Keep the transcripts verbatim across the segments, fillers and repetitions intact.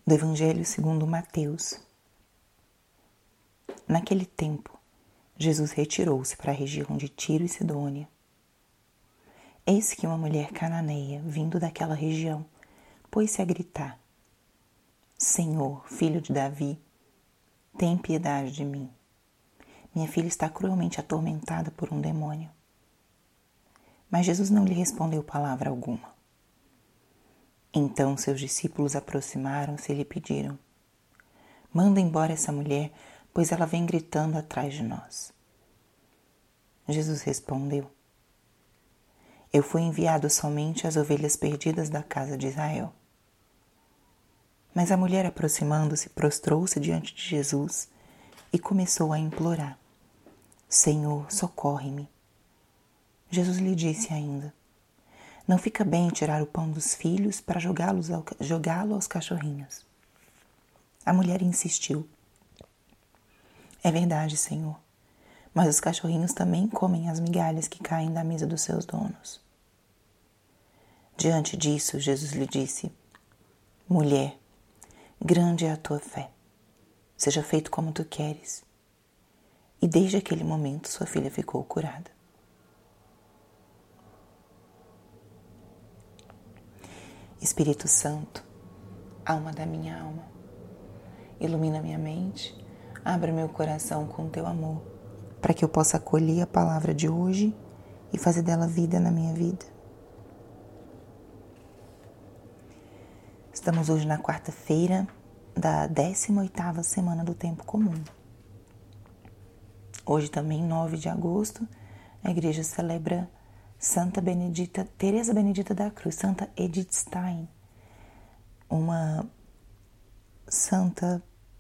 do Evangelho segundo Mateus. Naquele tempo, Jesus retirou-se para a região de Tiro e Sidônia. Eis que uma mulher cananeia, vindo daquela região, pôs-se a gritar: Senhor, filho de Davi, tem piedade de mim. Minha filha está cruelmente atormentada por um demônio. Mas Jesus não lhe respondeu palavra alguma. Então seus discípulos aproximaram-se e lhe pediram: Manda embora essa mulher, pois ela vem gritando atrás de nós. Jesus respondeu: Eu fui enviado somente às ovelhas perdidas da casa de Israel. Mas a mulher, aproximando-se, prostrou-se diante de Jesus e começou a implorar: Senhor, socorre-me. Jesus lhe disse ainda: Não fica bem tirar o pão dos filhos para jogá-los ao, jogá-lo aos cachorrinhos. A mulher insistiu: É verdade, Senhor, mas os cachorrinhos também comem as migalhas que caem da mesa dos seus donos. Diante disso, Jesus lhe disse: Mulher, grande é a tua fé. Seja feito como tu queres. E desde aquele momento sua filha ficou curada. Espírito Santo, alma da minha alma, ilumina minha mente, abra meu coração com teu amor, para que eu possa acolher a palavra de hoje e fazer dela vida na minha vida. Estamos hoje na quarta-feira da décima oitava semana do tempo comum. Hoje também, nove de agosto, a igreja celebra Santa Benedita, Teresa Benedita da Cruz, Santa Edith Stein, uma santa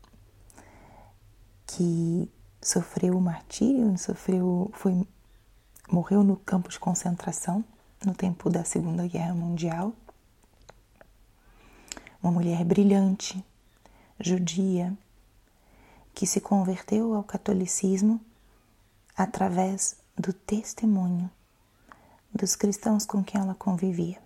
que sofreu o martírio, sofreu, foi, morreu no campo de concentração no tempo da Segunda Guerra Mundial. Uma mulher brilhante, judia, que se converteu ao catolicismo através do testemunho dos cristãos com quem ela convivia.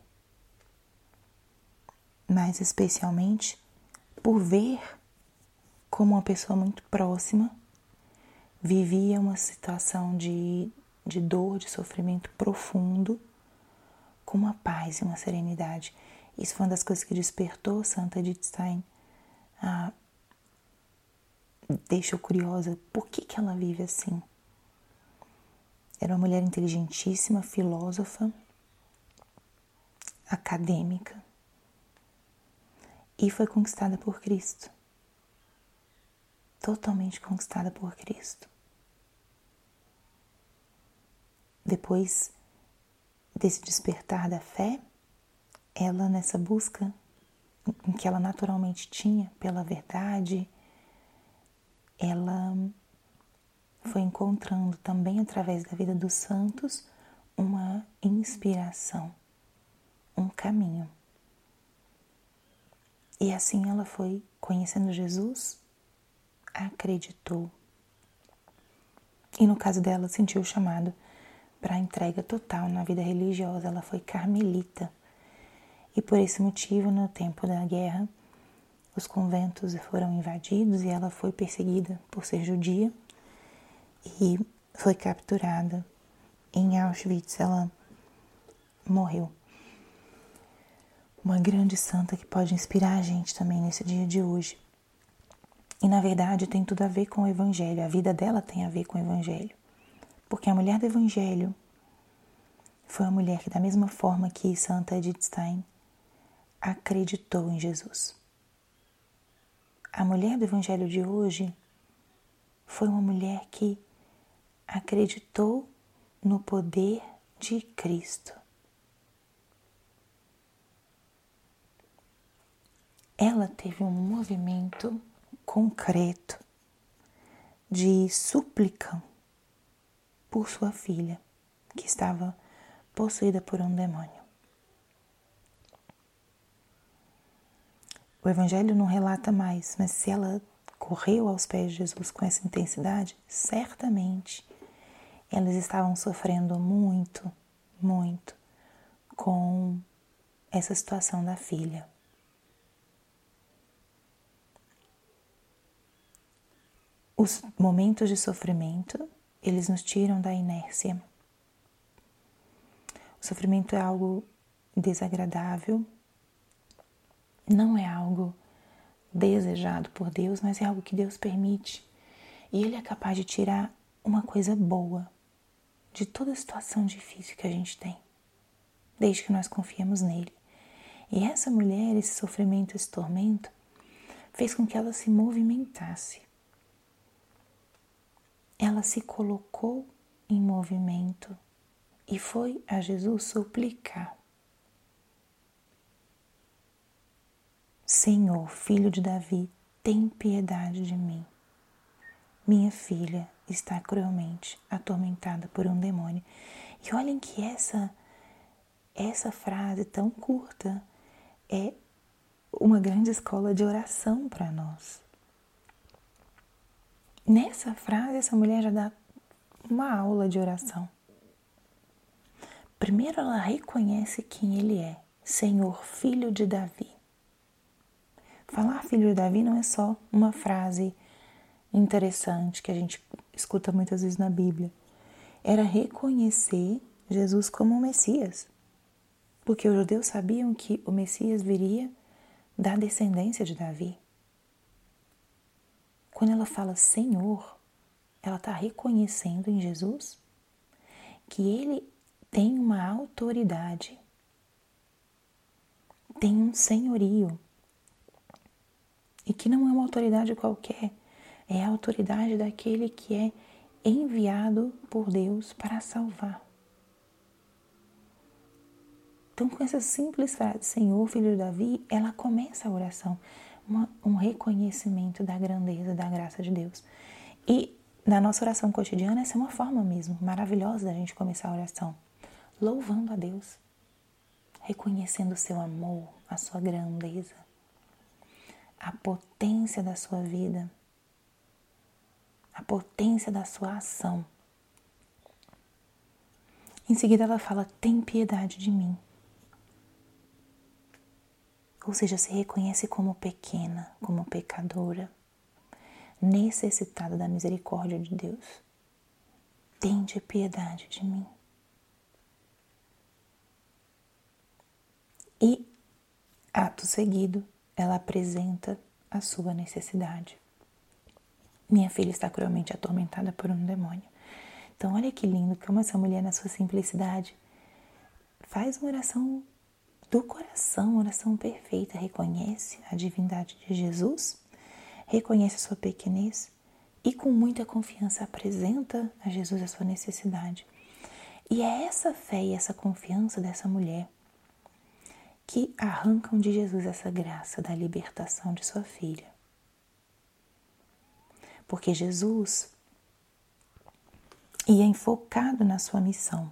Mais especialmente por ver como uma pessoa muito próxima vivia uma situação de, de dor, de sofrimento profundo, com uma paz e uma serenidade. Isso foi uma das coisas que despertou Santa Edith Stein. Ah, deixou curiosa, por que, que ela vive assim? Era uma mulher inteligentíssima, filósofa, acadêmica, e foi conquistada por Cristo. Totalmente conquistada por Cristo. Depois desse despertar da fé, ela, nessa busca em que ela naturalmente tinha pela verdade, ela foi encontrando também através da vida dos santos uma inspiração, um caminho. E assim ela foi conhecendo Jesus, acreditou. E no caso dela, sentiu o chamado para a entrega total na vida religiosa. Ela foi carmelita. E por esse motivo, no tempo da guerra, os conventos foram invadidos e ela foi perseguida por ser judia e foi capturada. Em Auschwitz ela morreu. Uma grande santa que pode inspirar a gente também nesse dia de hoje. E na verdade tem tudo a ver com o Evangelho. A vida dela tem a ver com o Evangelho. Porque a mulher do Evangelho foi uma mulher que, da mesma forma que Santa Edith Stein, acreditou em Jesus. A mulher do Evangelho de hoje foi uma mulher que acreditou no poder de Cristo. Ela teve um movimento concreto de súplica por sua filha, que estava possuída por um demônio. O Evangelho não relata mais, mas se ela correu aos pés de Jesus com essa intensidade, certamente elas estavam sofrendo muito, muito com essa situação da filha. os momentos de sofrimento, eles nos tiram da inércia. O sofrimento é algo desagradável, não é algo desejado por Deus, mas é algo que Deus permite. E Ele é capaz de tirar uma coisa boa de toda situação difícil que a gente tem, desde que nós confiemos nele. E essa mulher, esse sofrimento, esse tormento, fez com que ela se movimentasse. Ela se colocou em movimento e foi a Jesus suplicar: Senhor, filho de Davi, tem piedade de mim. Minha filha está cruelmente atormentada por um demônio. E olhem que essa, essa frase tão curta é uma grande escola de oração para nós. Nessa frase, essa mulher já dá uma aula de oração. Primeiro, ela reconhece quem ele é, Senhor, filho de Davi. Falar filho de Davi não é só uma frase interessante que a gente escuta muitas vezes na Bíblia. Era reconhecer Jesus como o Messias. Porque os judeus sabiam que o Messias viria da descendência de Davi. Quando ela fala Senhor, ela está reconhecendo em Jesus que ele tem uma autoridade, tem um senhorio. E que não é uma autoridade qualquer, é a autoridade daquele que é enviado por Deus para salvar. Então, com essa simples frase, Senhor, filho de Davi, ela começa a oração, uma, um reconhecimento da grandeza, da graça de Deus. E na nossa oração cotidiana, essa é uma forma mesmo maravilhosa da gente começar a oração, louvando a Deus, reconhecendo o seu amor, a sua grandeza, a potência da sua vida, a potência da sua ação. Em seguida ela fala, tem piedade de mim. Ou seja, se reconhece como pequena, como pecadora, necessitada da misericórdia de Deus. Tende piedade de mim. E, ato seguido, ela apresenta a sua necessidade. Minha filha está cruelmente atormentada por um demônio. Então, olha que lindo como essa mulher, na sua simplicidade, faz uma oração do coração, uma oração perfeita. Reconhece a divindade de Jesus, reconhece a sua pequenez e, com muita confiança, apresenta a Jesus a sua necessidade. E é essa fé e essa confiança dessa mulher que arrancam de Jesus essa graça da libertação de sua filha. Porque Jesus ia enfocado na sua missão.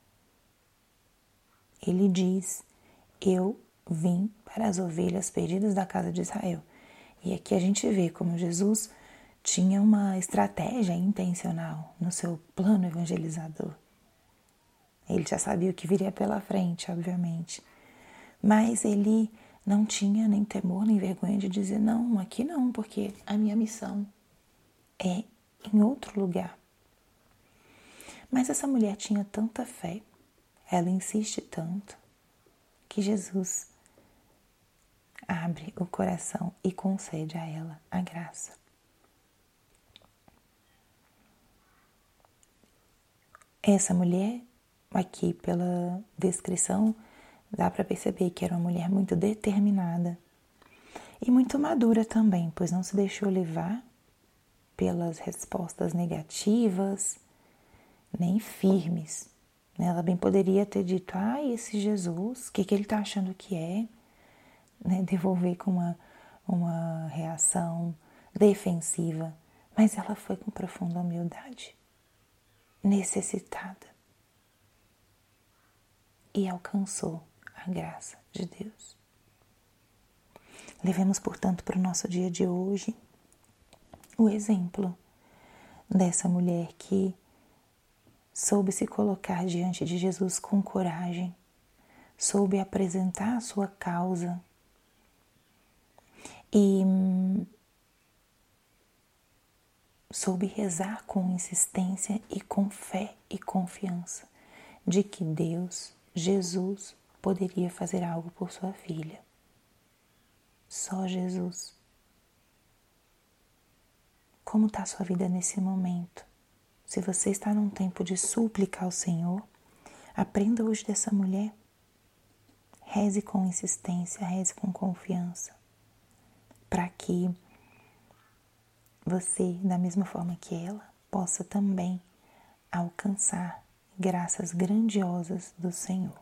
Ele diz, eu vim para as ovelhas perdidas da casa de Israel. E aqui a gente vê como Jesus tinha uma estratégia intencional no seu plano evangelizador. Ele já sabia o que viria pela frente, obviamente. Mas ele não tinha nem temor, nem vergonha de dizer, não, aqui não, porque a minha missão é em outro lugar. Mas essa mulher tinha tanta fé, ela insiste tanto, que Jesus abre o coração e concede a ela a graça. Essa mulher, aqui pela descrição, dá para perceber que era uma mulher muito determinada e muito madura também, pois não se deixou levar pelas respostas negativas, nem firmes. Ela bem poderia ter dito, ah, esse Jesus, o que, que ele está achando que é? Né? Devolver com uma, uma reação defensiva. Mas ela foi com profunda humildade, necessitada, e alcançou a graça de Deus. Levemos, portanto, para o nosso dia de hoje o exemplo dessa mulher que soube se colocar diante de Jesus com coragem, soube apresentar a sua causa e soube rezar com insistência e com fé e confiança de que Deus, Jesus, poderia fazer algo por sua filha. Só Jesus. Como está a sua vida nesse momento? Se você está num tempo de súplica ao Senhor, aprenda hoje dessa mulher. Reze com insistência, reze com confiança, para que você, da mesma forma que ela, possa também alcançar graças grandiosas do Senhor.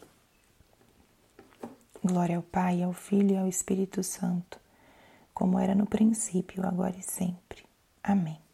Glória ao Pai, ao Filho e ao Espírito Santo, como era no princípio, agora e sempre. Amém.